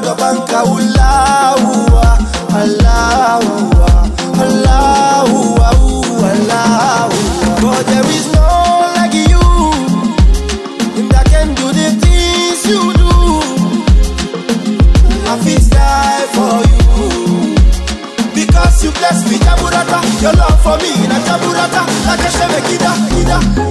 your bank, Allahu, Allahu, Allahu, Allahu. But there is no like you that can do the things you do. I feel die for you because you bless me, Jaburata. Your love for me, na Jaburata, like a shemekida,